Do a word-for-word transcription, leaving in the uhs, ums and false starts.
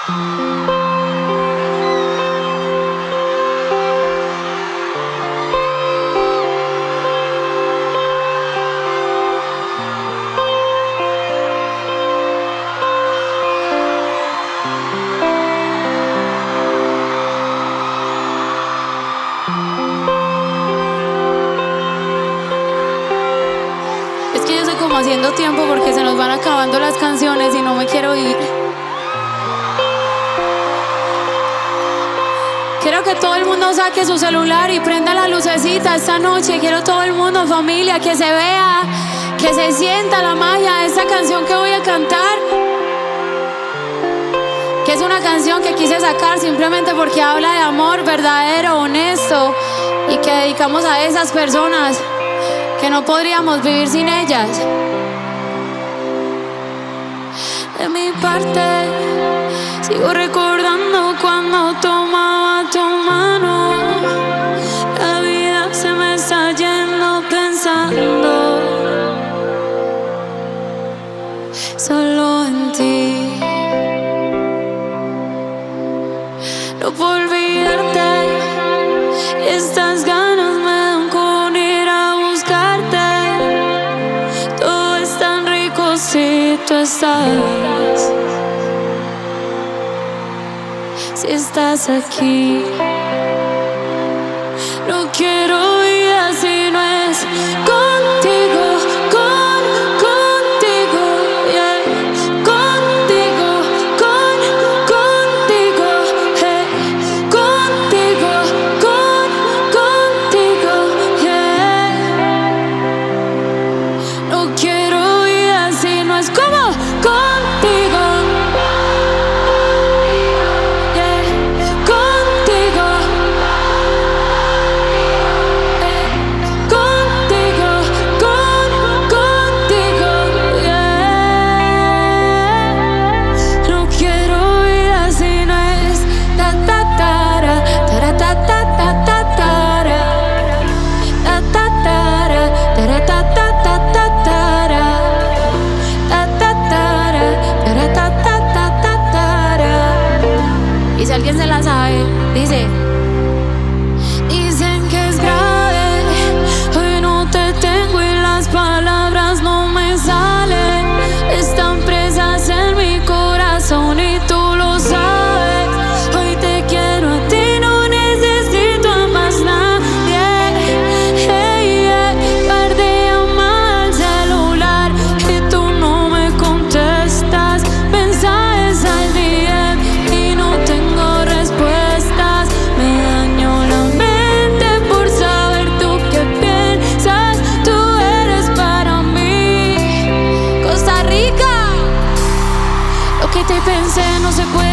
Haciendo tiempo porque se nos van acabando las canciones y no me quiero ir. Quiero que todo el mundo saque su celular y prenda la lucecita esta noche. Quiero todo el mundo, familia, que se vea, que se sienta la magia de esta canción que voy a cantar, que es una canción que quise sacar simplemente porque habla de amor verdadero, honesto, y que dedicamos a esas personas que no podríamos vivir sin ellas. De mi parte, sigo recordando cuando tomaba tu mano. La vida se me está yendo pensando solo en ti. No puedo olvidarte, estas ganas me dan con ir a buscarte. Todo es tan rico si tú estás, si estás aquí. No quiero vida si no es contigo, con, contigo, yeah. Contigo, con, contigo, hey. Contigo, con, contigo, yeah. No quiero vida si no es como contigo. Si alguien se la sabe, dice: dicen que es grave, hoy no te tengo y las palabras no me salen. Están presas en mi corazón y tú lo sabes. Hoy te quiero a ti, no necesito a más nadie. Hey, yeah. Par de llamadas al celular y tú no me contestas. Mensajes al día y no tengo respuestas. Me dañó la mente por saber tú qué piensas. Tú eres para mí Costa Rica. Lo que te pensé no se puede